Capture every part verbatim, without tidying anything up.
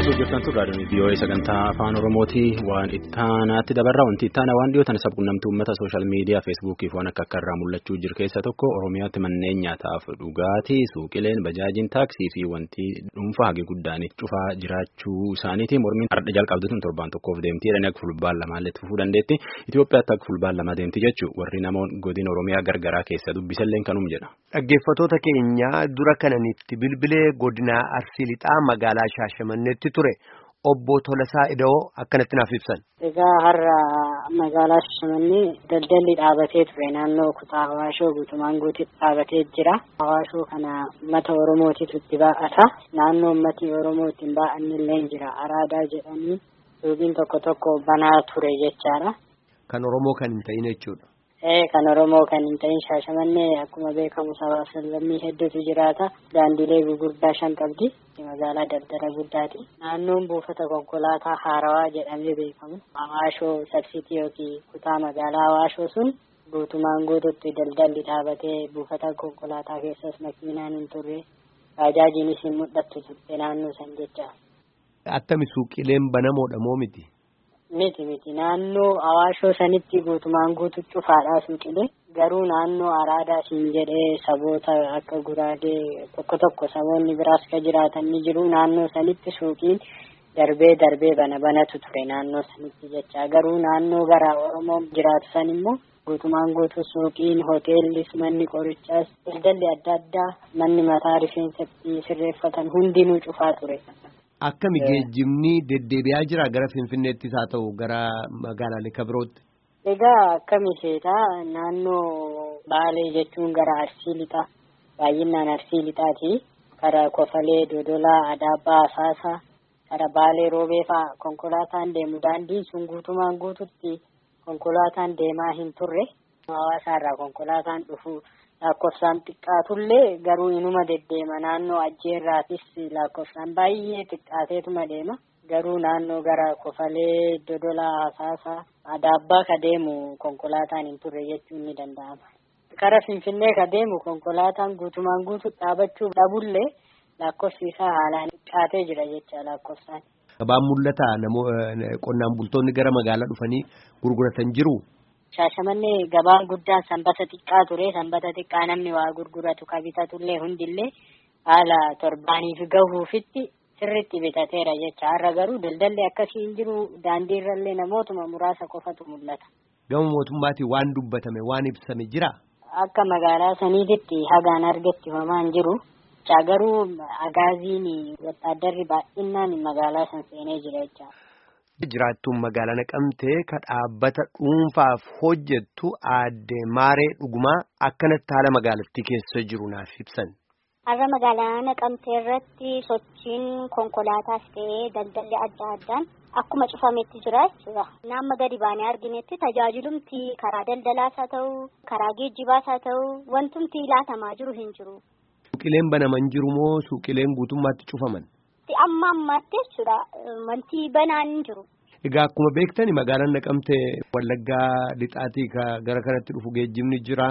Caqasuu jirtan turre raadiyoon V O A sagantaa afaan Oromooti waan ittaanaatti dabarraa wanti ittaana waan dhiyootan sabquunnamtii uummata sooshaal miidiyaa feesbuukii fi waan akka akka irraa mul'achuu jiru keessa tokko Oromiyaatti manneen nyaataaf dhugaatii suuqileen bajaajiin taaksii fi wanti dhuunfaa hagi guddaan cufaa jiraachuu isaaniiti mormiin ardha jalqabduun torbaan tokkoof deemtii jedhanii akka fulbaan lamaallee fufuu dandeetti Itoophiyaatti akka fulbaan lama deemti jechuu warri namoonni godina Oromiyaa gargaraa keessa dubbisalleen kanum jedha. Dhaggeeffattoota keenya dura kananitti bilbilee godina Arsii Lixaa magaalaa Shaashamanneetti ture obbo Tolasaa Ida'oo akkanatti naaf ibsan. Egaa har'a magaalaa Shaashamannee daldalli dhaabatee ture naannoo kutaa Hawaashoo guutumaan guutuutti dhaabatee jira. Hawaashoo kana uummata Oromootitu itti baa'ata. Naannoo uummati Oromoo ittiin baa'anni illee jira. Araadaa jedhanii suuqiin tokko tokko banaa ture jechaadha. Kan Oromoo kan hin ta'in jechuudha. Ee kan Oromoo kan hin ta'in Shaashamannee akkuma beekamu sabaa lammii hedduutu jiraata. Daandilee gurguddaa shan qabdi. Magaalaa daldala guddaati. Naannoon buufata konkolaataa Haarawaa jedhamee beekamu. Hawaashoo sabsiitii yookiin kutaa magaalaa Hawaashoo sun guutumaan guutuutti daldalli dhaabatee buufata konkolaataa keessas makiinaan hin turre. Baajaajiinis hin mul'attu turte naannoo san jecha. Attami suuqileen banamoodha moo miti? Miti miti naannoo Hawaashoo sanitti guutumaan guutuu cufaadhaa suuqilee garuu naannoo Araadaa siin jedhee saboota akka Guraagee tokko tokko saboonni biraas ka jiraatan ni jiru naannoo sanitti suuqiin darbee darbee bana banatu ture naannoo sanitti jecha garuu naannoo gara Oromoo jiraatu san immoo guutumaan guutuu suuqiin hoteellis manni qorichaas daldalli adda addaa manni mataa rifeensatti sirreeffatan hundinuu cufaa ture. Akkami geejjibni deddeebi'aa jira gara Finfinneettis haa ta'u gara magaalaalee kabirootti? Egaa akkami seetaa naannoo Baalee jechuun gara Arsii Lixaa baay'inaan Arsii Lixaati karaa Kofalee, Dodolaa, Adaabbaa, Asaasaa karaa Baalee Roobee fa'aa konkolaataan deemu daandiin sun guutumaan guututti konkolaataan deemaa hin turre hawaasaarraa konkolaataan dhufu. Lakkoofsaan xiqqaatullee garuu inuma deddeema naannoo Ajjeerraatis lakkoofsaan baay'ee xiqqaateetuma deema garuu naannoo gara Kofalee, Dodolaa, Asaasaa, Adaabbaa ka deemu konkolaataan hin turre jechuun ni danda'ama. Kara Finfinnee ka deemu konkolaataan guutumaan guutuu dhaabachuu dhabullee lakkoofsi isaa haalaan xiqqaatee jira jecha lakkoofsaan. Gabaan mul'ata qonnaan bultoonni gara magaalaa dhufanii gurguratan jiru. Shaashamannee gabaan guddaan sanbata xiqqaa ture sanbata xiqqaa namni waa gurguratu ka bitatullee hundillee haala torbaaniif gahuufitti sirriitti bitateera jecha har'a garuu daldalli akkasii hin jiru daandiirrallee namootuma muraasa qofatu mul'ata. Gama mootummaatiin waan dubbatame waan ibsame jira. Akka magaalaa saniititti hagaan argetti homaan jiru garuu agaaziin wattaaddarri baay'inaan magaalaa san seenee jira jecha. Jiraattuun magaalaa Naqamtee ka dhaabbata dhuunfaaf hojjettu aadde Maaree Dhugumaa akkanatti haala magaalattii keessa jiru naaf ibsan. Har'a magaalaa Naqamtee irratti sochiin konkolaataas ta'ee daldalli adda addaan akkuma cufametti jira jechuudha. Naamma gadi baanee arginetti tajaajilumti karaa daldalaas haa ta'u karaa geejjibaas haa ta'u wantumti laatamaa jiru hin jiru. Suuqileen banaman jiru moo suuqileen guutummaatti cufaman? Amma ammaatti jechuudha wanti banaan hin jiru. Egaa akkuma beektani magaalaan Naqamtee Wallaggaa lixaatii gara kanatti dhufu geejjibni jira.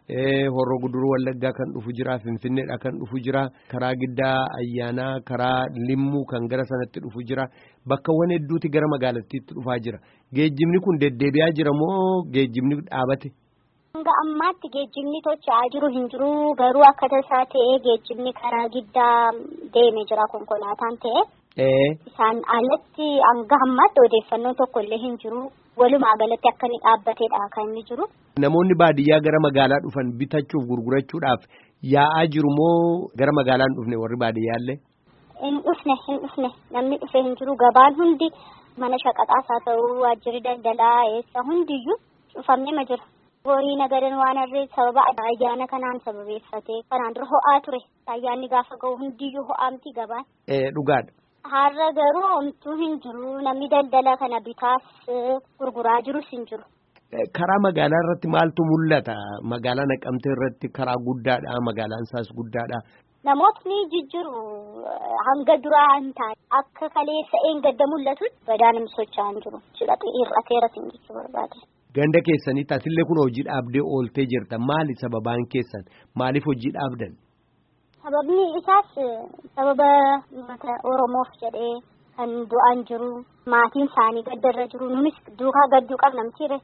Horroo Guduruu Wallaggaa kan dhufu jira. Finfinneedha kan dhufu jira. Karaa Giddaa Ayyaanaa karaa Limmuu kan gara sanatti dhufu jira. Bakkawwan hedduuti gara magaalattiitti dhufaa jira. Geejjibni kun deddeebi'aa jira moo geejjibni dhaabate? Hanga ammaatti geejjibni tochaa jiru hin jiru garuu akka tasaa ta'ee geejjibni karaa Giddaa deemee jira konkolaataan ta'e. Isaan alatti hanga ammaatti odeeffannoo tokko illee hin jiru walumaa galatti akka inni dhaabbateedha kan inni jiru. Namoonni baadiyyaa gara magaalaa dhufan bitachuuf gurgurachuudhaaf yaa'aa jiru moo gara magaalaan dhufne warri baadiyyaallee? Hin dhufne hin dhufne namni dhufee hin jiru gabaan hundi mana shaqaxaas haa ta'u waajjirri daldalaa eessa hundiyyuu cufamee ma jira. Horii nagadan waan harree sababa ayyaana kanaan sababeeffatee kanaan dura ho'aa ture ayyaanni gaafa ga'u hundiyyuu ho'aamti gabaan. Dhugaadha. Har'a garuu homtuu hin jiru namni daldala kana bitaas gurguraa jirus hin jiru. Karaa magaalaa irratti maaltu mul'ata? Magaalaa Naqamtee irratti karaa guddaadha magaalaan isaas guddaadha. Namootni jijjiiru hanga duraa hin taane akka kaleessa gadda mul'atu badaan socho'aa hin jiru. Cidhatu hir'ateera sin jechuu barbaade. Ganda keessanitti asillee kun hojii dhaabdee ooltee jirta. Maali sababaan keessan? Maaliif hojii dhaabdan? Sababni isaas sababa uummata Oromoof jedhee kan du'an jiru maatiin isaanii gaddarra jiru nunis duukaa gadduu qabnamtiire.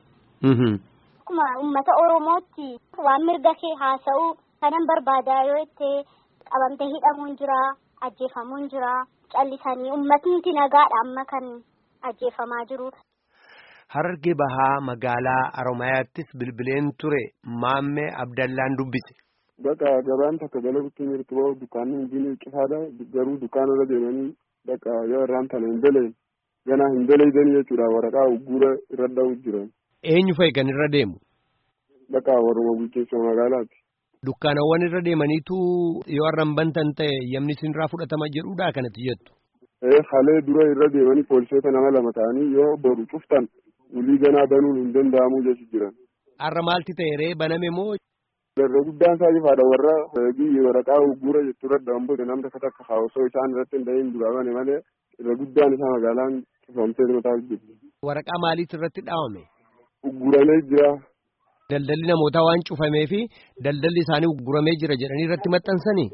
Akkuma uummata Oromootti waan mirga kee haasa'uu kanan barbaadaa yoo itti qabamtee hidhamuun jira ajjeefamuun jira callisanii uummatni nagaadha amma kan ajjeefamaa jiru. Harargee bahaa magaalaa Oromiyaattis bilbileen ture Maammee Abdallaan dubbise. Bakka gabaan takka dalaguutti jirtu bahu dukkaanni hin cifaadha garuu dukkaana irra deemanii bakka yoo irraan tana hin dalee ganaa hin daleeydanii jechuudha waraqaa uggura irra dha'u jiran. Eenyu fa'i kan irra deemu? Bakka warruma bulchiinsa magaalaati. Dukkaanawwan irra deemaniitu yoo arran bantan ta'e yamni sinirraa fudhatama jedhuudha kanatti jettu. Ee halee dura irra deemanii poolisoota nama lama ta'anii yoo boru cuftan ulii ganaa banuun hin danda'amu jechuun jiran. Har'a maalti ta'e ree baname moo? Irra guddaan isaa ifaadha warra waraqaa uggura jettu irra damboote namni akka takka haasoo isaan irratti hin dhahin duraa bane malee irra guddaan isaa magaalaan cufamtee mataa jirti. Waraqaa maaliitu irratti dhaawame? Ugguramee jira. Daldalli namootaa waan cufamee fi daldalli isaanii ugguramee jira jedhanii irratti maxxansanii?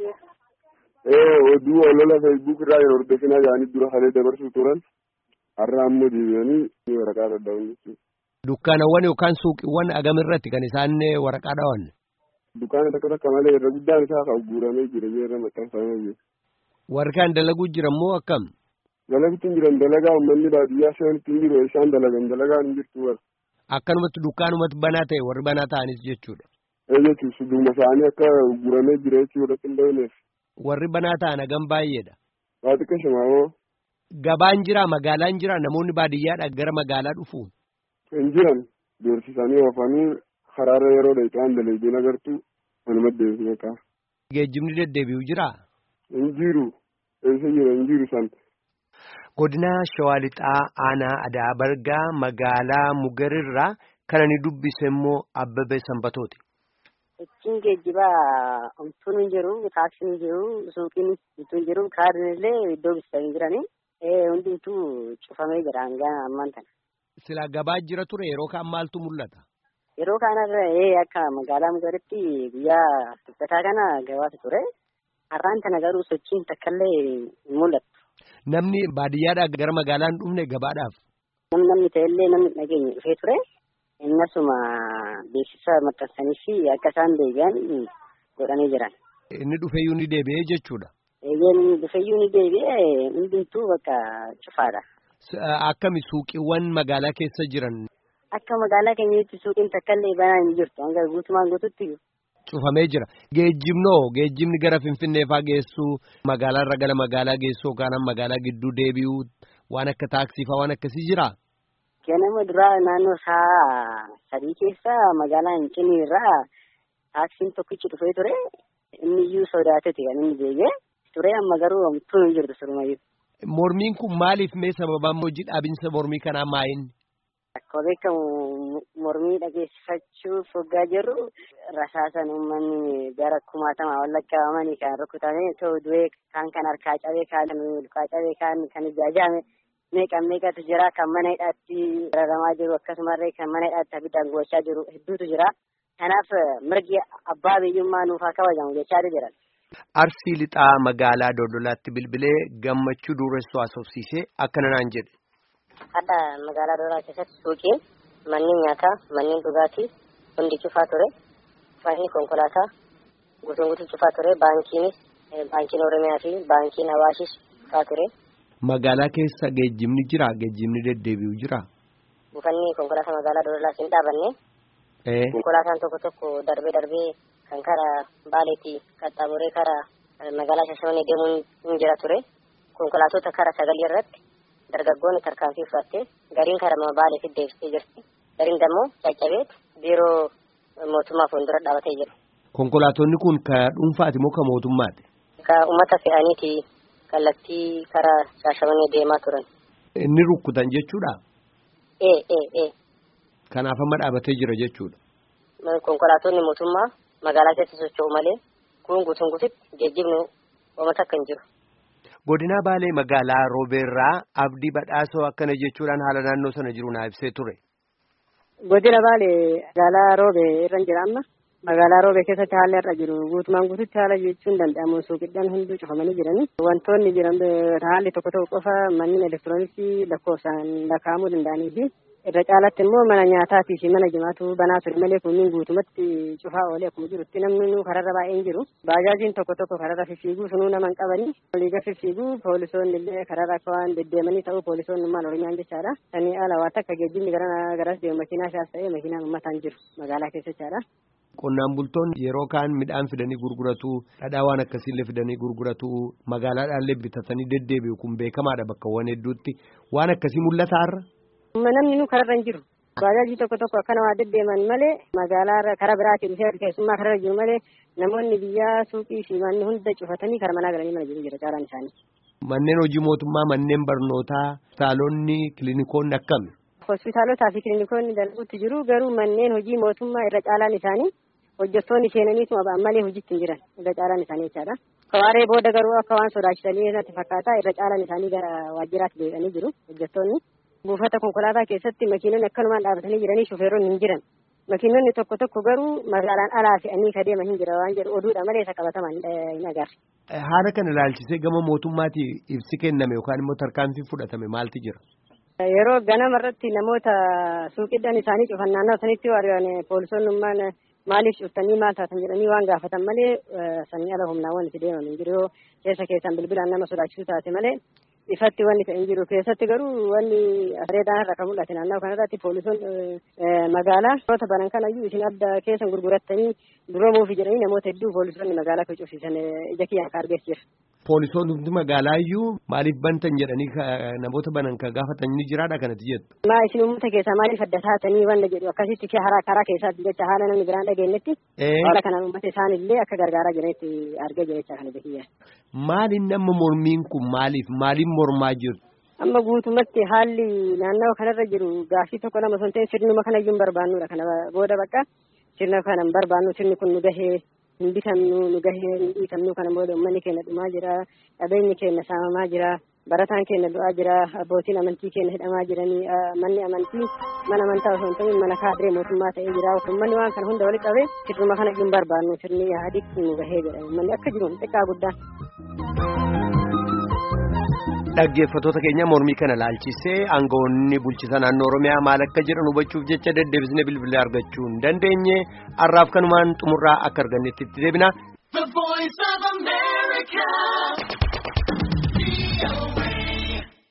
Ee oduu olola feesbuuk irraa yeroo hordofinaa yaa'anii dura halee dabarsuu turan har'a ammoo deebi'anii waraqaa irra dhaawun jechuudha. Dukkaanawwan yookaan suuqiiwwan agam irratti kan isaan waraqaa dhaawan? Dukkaana takka takka malee irra guddaan isaa kan ugguramee jira irra maxxanfamee jira. Warri kaan dalaguu jiran moo akkam? Dalaguutti hin jiran dalagaa uummanni baadiyyaa seenitti hin jiru isaan dalagan dalagaan hin jirtu warra. Akkanumatti dukkaanumatti banaa ta'e warri banaa ta'anis jechuudha. Ee jechuun suduma isaanii akka ugguramee jira jechuudha qindooneef. Warri banaa ta'an hagam baay'eedha. Baatiqa shimaawoo. Gabaan jira magaalaan jira namoonni baadiyyaadhaa gara magaalaa dhufu. Hin jiran beeksisanii oofanii haraara yeroo dheeqaan dalaguun agartu manuma deebisu beekaa. Geejjibni deddeebi'u jiraa? Hin jiru eessa jira hin jiru san. Godina Shawaa Lixaa Aanaa Adaa Bargaa magaalaa Mugarirraa kan ani dubbise immoo Abbabee Sanbatooti. Ittiin geejjibaa homtuun hin jiru, taaksiin hin jiru, suuqiin hin jiru, kaardiin illee iddoo bitatanii jiranii hundumtuu cufamee jira hanga ammaan tana. Silaa gabaa jira ture yeroo kaan maaltu mul'ata? Yeroo kanarra akka magaalaa Mugaritti guyyaa dubbataa kana gabaatu ture. Har'aan tana garuu sochiin takkaallee hin mul'atu. Namni baadiyyaadhaa gara magaalaan dhufne gabaadhaaf? Namni ta'ellee namni dhageenya dhufee ture. Innasuma beeksisa maxxansanii fi akka isaan deebi'an godhanii jiran. Inni dhufeeyyuu ni deebi'ee jechuudha? Inni dhufeeyyuu ni deebi'ee hundumtuu bakka cufaadha. Akkami suuqiiwwan magaalaa keessa jiran? Akka magaalaa keenyatti suuqiin takkaallee banaa hin jirtu. Hanga guutumaan guututti cufamee jira. Geejjibnoo geejjibni gara Finfinnee fa'aa geessu magaalaa irra gara magaalaa geessu yookaan magaalaa gidduu deebi'u waan akka taaksii fa'aa waan akkasii jiraa? Ganama duraa naannoo isaa sadii keessa magaalaa Hincinii irraa taaksiin tokkichi dhufee ture. Inni iyyuu sodaateeti kan inni deebi'ee ture amma garuu homtuun hin jirtu sirumayyuu. Mormiin kun maaliif mee sababaan hojii dhaabinsa mormii kanaa maayinni? Akkuma beekamu mormii dhageessifachuuf hoggaa jirru rasaasan uummanni gara kumaatamaa wallaggaamanii kan rukutame ta'u du'ee kaan kan harkaa cabee kaan lukaa cabee kaan kan ijaajame meeqa meeqatu jira kan mana hidhaatti raramaa jiru akkasumallee kan mana hidhaatti abiddaan gochaa jiru hedduutu jira. Kanaaf mirgi abbaa biyyummaa nuufaa kabajamu jechaa jiran. Arsii Lixaa magaalaa Dodolaatti bilbilee gammachuu dureessoo asoofsiisee akkana naan jedhe. Hadda magaalaa Dodolaa keessatti suuqiin manneen nyaataa manneen dhugaatii hundi cufaa ture. Uffanni konkolaataa guutuun guutuu cufaa ture. Baankiinis baankiin Oromiyaa fi baankiin Awaashis cufaa ture. Magaalaa keessa geejjibni jira geejjibni deddeebi'u jira. Buufanni konkolaataa magaalaa Dodolaas hin dhaabanne. Konkolaataan tokko tokko darbee darbee kan karaa Baaleetti qaxxaamuree karaa magaalaa Shashamanii deemuun hin jira ture. Konkolaattota karaa sagalii irratti dargaggoonni tarkaanfii fudhattee gariin karaa Baaleetti deebistee jirti. Gariin dammoo caccabee biiroo mootummaa fuuldura dhaabatee jiru. Konkolaattonni kun ka dhuunfaati moo ka mootummaati? Ka uummata fe'aniiti kallattii karaa Shashamanii deemaa turan. Inni rukkutan jechuudha? Ee ee ee. Kanaaf amma dhaabatee jira jechuudha. Konkolaattonni mootummaa magaalaa keessa socho'u malee kun guutuun guututti geejjibni uummata akka hin jiru. Godina Baalee magaalaa Roobeerraa Abdii Badhaasoo akkana jechuudhaan haala naannoo sana jiru naa ibsee ture. Godina Baalee magaalaa Roobee irra jira amma magaalaa roobee keessatti haalli irra jiru guutumaan guututti haala jechuun danda'amu suuqiidhaan hunduu cufamanii jiranii wantoonni jiran haalli tokko tokko qofa manneen elektirooniksii lakkoofsaan lakkaa'amuu danda'anii fi irra caalatti immoo mana nyaataa fi mana jimaatu banaa ture malee kunniin guutumatti cufaa oolee akkuma jirutti namni kararra baay'een jiru baajaajiin tokko tokko kararra fiffiiguu sunuu naman qabanii oliiga fiffiiguu poolisoonni illee kararra akka waan deddeemanii ta'uu poolisoonni maal oromiyaan jechaadha sanii ala waan takka geejjibni garas deemu makiinaa shaas ta'ee makiinaan uummataan jiru magaalaa keessa jechaadha. Qonnaan bultoonni yeroo kaan midhaan fidanii gurguratu dhadhaa waan akkasiillee fidanii gurguratu magaalaadhaallee bitatanii deddeebi'u kun beekamaadha bakkawwan hedduutti waan akkasii mul'ataarra. Namni nu kararra hin jiru. Baajaajii tokko tokko akkana waa deddeeman malee magaalaa karaa biraatiin dhufee keessummaa kararra jiru malee namoonni biyyaa suuqii fi manni hunda cufatanii kara manaa galanii mana jiru jira caalaan isaanii. Manneen hojii mootummaa, manneen barnootaa, hospitaalonni, kiliinikoonni akkami? Hospitaalotaa fi kiliinikoonni dalguutti jiru garuu manneen hojii mootummaa irra caalaan isaanii hojjettoonni seenaniitu ba'an malee hojiitti hin jiran irra caalaan isaanii jechaadha. Kawaaree booda garuu akka waan sodaachisanii natti fakkaata irra caalaan isaanii gara waajjiraatti deebi'anii jiru hojjettoonni. Buufata konkolaataa keessatti makiinonni akkanumaan dhaabatanii jiranii shufeeronni hin jiran. Makiinonni tokko tokko garuu magaalaan alaa fe'anii ka deeman hin jira waan jedhu oduudha malee isa qabataman hin agarre. Haala kana ilaalchisee gama mootummaatii ibsi kenname yookaan immoo tarkaanfii fudhatame maaltu jira? Yeroo ganama irratti namoota suuqiidhaan isaanii cufan naannoo sanitti warreen poolisonnummaan maaliif cuftanii maal taatan jedhanii waan gaafatan malee sanii ala humnaawwan itti deeman hin jiru keessa keessan bilbilaan nama sodaachisu taate malee. Ifatti wanni ta'in jiru keessatti garuu wanni areedaan irra kan mul'ate naannoo kanarratti poolisoonni magaalaa namoota banan kanayyuu isin adda keessan gurgurattanii duroomuuf jedhanii namoota hedduu poolisoonni magaalaa kan cufsiisan ija kiyyaan ka argees jira. Poolisoonni magaalaayyuu maaliif bantan jedhanii namoota banan kan gaafatan ni jiraadha kanatti jettu. Maa isin uummata keessaa maaliif adda taatanii wanna jedhu akkasitti karaa karaa keessaatti jecha haala namni biraan dhageenyetti haala kanaan uummata isaanillee akka gargaaraa jiranitti argee jira jecha kana jechuudha. Maaliin nama mormiin kun maaliif maaliin mormaa jiru? Amma guutumatti haalli naannoo kanarra jiru gaaffii tokko lama osoo hin ta'in sirnuma kanayyuu hin barbaannudha kana booda bakka sirna kana hin barbaannu sirni kun nu gahee hin bitamnu nu gahee hin dhiitamnu kana booda uummanni keenya dhumaa jira qabeenyi keenya saamamaa jira barataan keenya du'aa jira abbootiin amantii keenya hidhamaa jiranii manni amantii mana amantaa osoo hin ta'in mana kaadiree mootummaa ta'ee jira uummanni waan kana hunda walitti qabee sirnuma kanayyuu hin barbaannu sirni yaadii nu gahee jedha uummanni akka jiru xiqqaa guddaan. Dhaggeeffattoota keenya mormii kana laalchisee aangawoonni bulchiinsa naannoo Oromiyaa maal akka jedhan hubachuuf jecha deddeebisnee bilbila argachuu hin dandeenye har'aaf kanumaan xumurraa akka argannetti itti deebina.